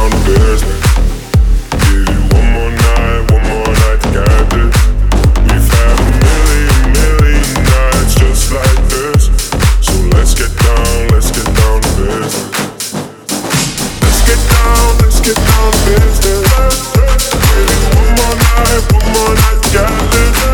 down to business. Give you one more night to get this. We've had a million nights just like this. So let's get down to business. Let's get down to business. Give you one more night to get this.